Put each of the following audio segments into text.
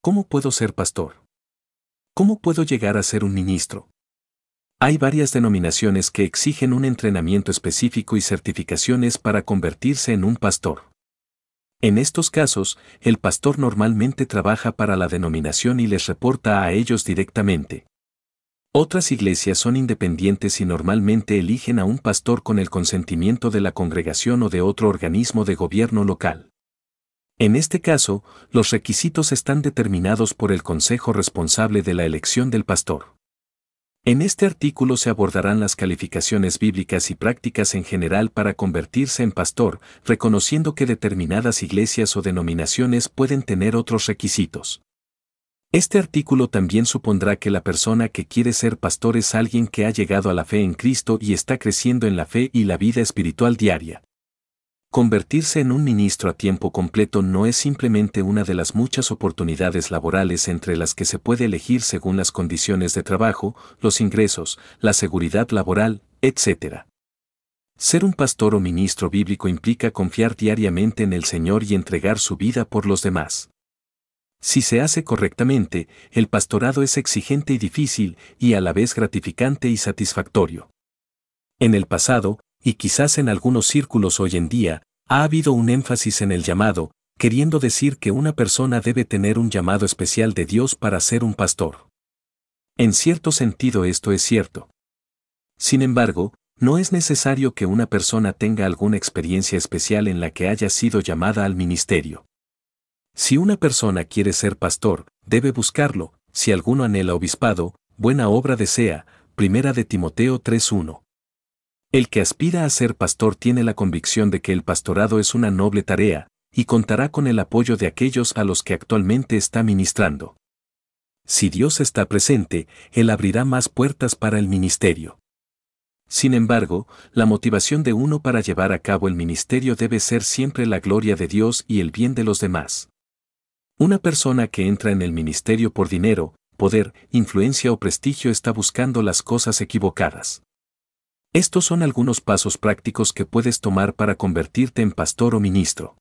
¿Cómo puedo ser pastor? ¿Cómo puedo llegar a ser un ministro? Hay varias denominaciones que exigen un entrenamiento específico y certificaciones para convertirse en un pastor. En estos casos, el pastor normalmente trabaja para la denominación y les reporta a ellos directamente. Otras iglesias son independientes y normalmente eligen a un pastor con el consentimiento de la congregación o de otro organismo de gobierno local. En este caso, los requisitos están determinados por el consejo responsable de la elección del pastor. En este artículo se abordarán las calificaciones bíblicas y prácticas en general para convertirse en pastor, reconociendo que determinadas iglesias o denominaciones pueden tener otros requisitos. Este artículo también supondrá que la persona que quiere ser pastor es alguien que ha llegado a la fe en Cristo y está creciendo en la fe y la vida espiritual diaria. Convertirse en un ministro a tiempo completo no es simplemente una de las muchas oportunidades laborales entre las que se puede elegir según las condiciones de trabajo, los ingresos, la seguridad laboral, etc. Ser un pastor o ministro bíblico implica confiar diariamente en el Señor y entregar su vida por los demás. Si se hace correctamente, el pastorado es exigente y difícil, y a la vez gratificante y satisfactorio. En el pasado, y quizás en algunos círculos hoy en día, ha habido un énfasis en el llamado, queriendo decir que una persona debe tener un llamado especial de Dios para ser un pastor. En cierto sentido esto es cierto. Sin embargo, no es necesario que una persona tenga alguna experiencia especial en la que haya sido llamada al ministerio. Si una persona quiere ser pastor, debe buscarlo. Si alguno anhela obispado, buena obra desea. 1 de Timoteo 3:1. El que aspira a ser pastor tiene la convicción de que el pastorado es una noble tarea, y contará con el apoyo de aquellos a los que actualmente está ministrando. Si Dios está presente, Él abrirá más puertas para el ministerio. Sin embargo, la motivación de uno para llevar a cabo el ministerio debe ser siempre la gloria de Dios y el bien de los demás. Una persona que entra en el ministerio por dinero, poder, influencia o prestigio está buscando las cosas equivocadas. Estos son algunos pasos prácticos que puedes tomar para convertirte en pastor o ministro.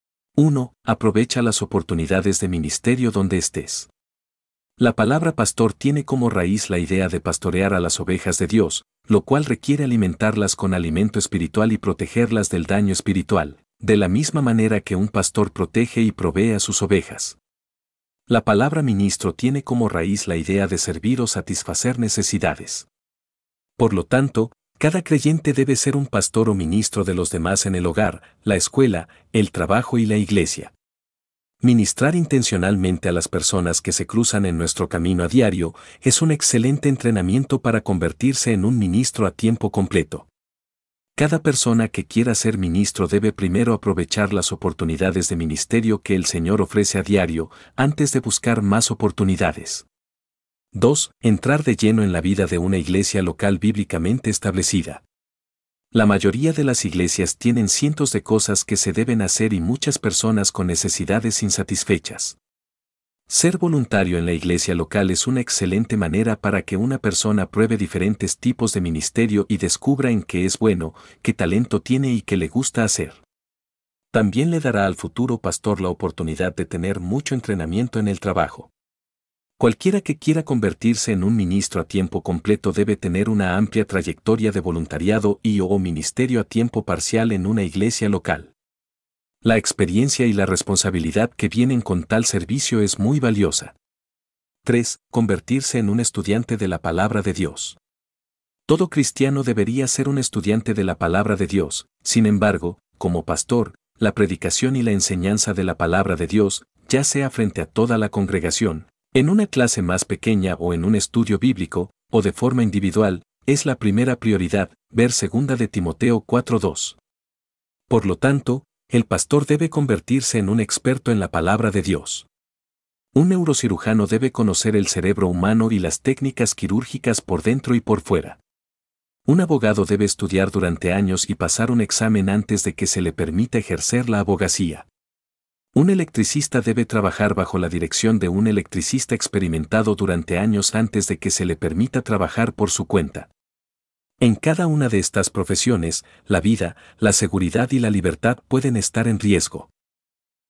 1. Aprovecha las oportunidades de ministerio donde estés. La palabra pastor tiene como raíz la idea de pastorear a las ovejas de Dios, lo cual requiere alimentarlas con alimento espiritual y protegerlas del daño espiritual, de la misma manera que un pastor protege y provee a sus ovejas. La palabra ministro tiene como raíz la idea de servir o satisfacer necesidades. Por lo tanto, cada creyente debe ser un pastor o ministro de los demás en el hogar, la escuela, el trabajo y la iglesia. Ministrar intencionalmente a las personas que se cruzan en nuestro camino a diario es un excelente entrenamiento para convertirse en un ministro a tiempo completo. Cada persona que quiera ser ministro debe primero aprovechar las oportunidades de ministerio que el Señor ofrece a diario, antes de buscar más oportunidades. 2. Entrar de lleno en la vida de una iglesia local bíblicamente establecida. La mayoría de las iglesias tienen cientos de cosas que se deben hacer y muchas personas con necesidades insatisfechas. Ser voluntario en la iglesia local es una excelente manera para que una persona pruebe diferentes tipos de ministerio y descubra en qué es bueno, qué talento tiene y qué le gusta hacer. También le dará al futuro pastor la oportunidad de tener mucho entrenamiento en el trabajo. Cualquiera que quiera convertirse en un ministro a tiempo completo debe tener una amplia trayectoria de voluntariado y/o ministerio a tiempo parcial en una iglesia local. La experiencia y la responsabilidad que vienen con tal servicio es muy valiosa. 3. Convertirse en un estudiante de la palabra de Dios. Todo cristiano debería ser un estudiante de la palabra de Dios. Sin embargo, como pastor, la predicación y la enseñanza de la palabra de Dios, ya sea frente a toda la congregación, en una clase más pequeña o en un estudio bíblico, o de forma individual, es la primera prioridad. Ver 2 de Timoteo 4:2. Por lo tanto, el pastor debe convertirse en un experto en la palabra de Dios. Un neurocirujano debe conocer el cerebro humano y las técnicas quirúrgicas por dentro y por fuera. Un abogado debe estudiar durante años y pasar un examen antes de que se le permita ejercer la abogacía. Un electricista debe trabajar bajo la dirección de un electricista experimentado durante años antes de que se le permita trabajar por su cuenta. En cada una de estas profesiones, la vida, la seguridad y la libertad pueden estar en riesgo.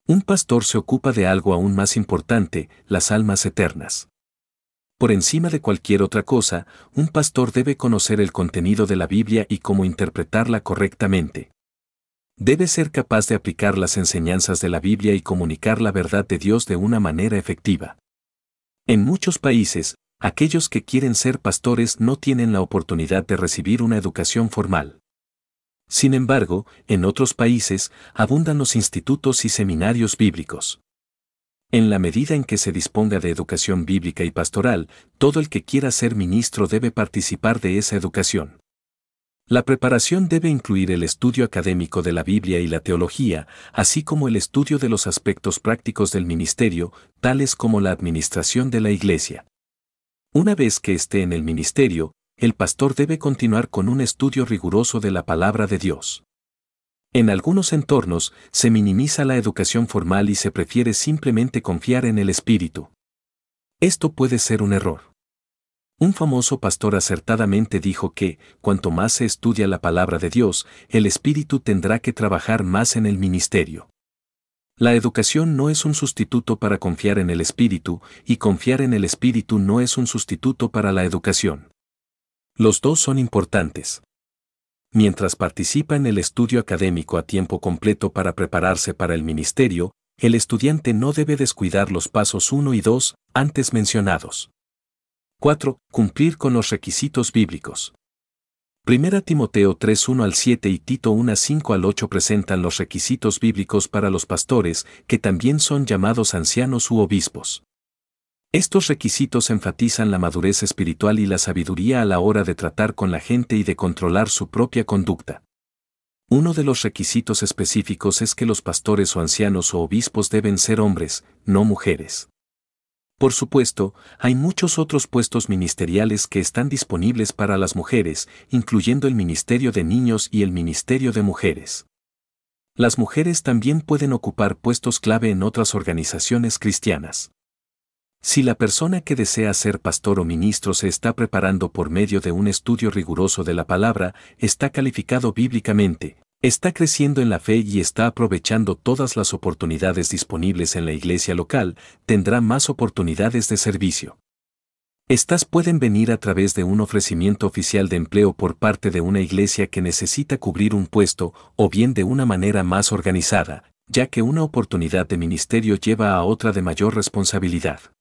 Un pastor se ocupa de algo aún más importante, las almas eternas. Por encima de cualquier otra cosa, un pastor debe conocer el contenido de la Biblia y cómo interpretarla correctamente. Debe ser capaz de aplicar las enseñanzas de la Biblia y comunicar la verdad de Dios de una manera efectiva. En muchos países, aquellos que quieren ser pastores no tienen la oportunidad de recibir una educación formal. Sin embargo, en otros países abundan los institutos y seminarios bíblicos. En la medida en que se disponga de educación bíblica y pastoral, todo el que quiera ser ministro debe participar de esa educación. La preparación debe incluir el estudio académico de la Biblia y la teología, así como el estudio de los aspectos prácticos del ministerio, tales como la administración de la iglesia. Una vez que esté en el ministerio, el pastor debe continuar con un estudio riguroso de la palabra de Dios. En algunos entornos, se minimiza la educación formal y se prefiere simplemente confiar en el Espíritu. Esto puede ser un error. Un famoso pastor acertadamente dijo que, cuanto más se estudia la palabra de Dios, el Espíritu tendrá que trabajar más en el ministerio. La educación no es un sustituto para confiar en el Espíritu, y confiar en el Espíritu no es un sustituto para la educación. Los dos son importantes. Mientras participa en el estudio académico a tiempo completo para prepararse para el ministerio, el estudiante no debe descuidar los pasos 1 y 2, antes mencionados. 4. Cumplir con los requisitos bíblicos. 1 Timoteo 3:1 al 7 y Tito 1:5 al 8 presentan los requisitos bíblicos para los pastores, que también son llamados ancianos u obispos. Estos requisitos enfatizan la madurez espiritual y la sabiduría a la hora de tratar con la gente y de controlar su propia conducta. Uno de los requisitos específicos es que los pastores o ancianos o obispos deben ser hombres, no mujeres. Por supuesto, hay muchos otros puestos ministeriales que están disponibles para las mujeres, incluyendo el ministerio de niños y el ministerio de mujeres. Las mujeres también pueden ocupar puestos clave en otras organizaciones cristianas. Si la persona que desea ser pastor o ministro se está preparando por medio de un estudio riguroso de la palabra, está calificado bíblicamente, está creciendo en la fe y está aprovechando todas las oportunidades disponibles en la iglesia local, tendrá más oportunidades de servicio. Estas pueden venir a través de un ofrecimiento oficial de empleo por parte de una iglesia que necesita cubrir un puesto, o bien de una manera más organizada, ya que una oportunidad de ministerio lleva a otra de mayor responsabilidad.